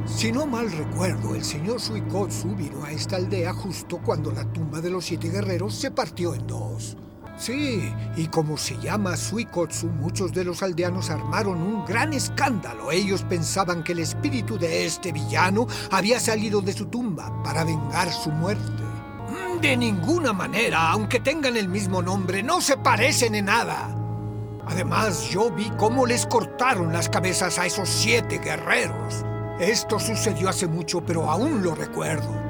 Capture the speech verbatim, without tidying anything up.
Si no mal recuerdo, el señor Suikotsu vino a esta aldea justo cuando la tumba de los siete guerreros se partió en dos. Sí, y como se llama Suikotsu, muchos de los aldeanos armaron un gran escándalo. Ellos pensaban que el espíritu de este villano había salido de su tumba para vengar su muerte. De ninguna manera, aunque tengan el mismo nombre, no se parecen en nada. Además, yo vi cómo les cortaron las cabezas a esos siete guerreros. Esto sucedió hace mucho, pero aún lo recuerdo.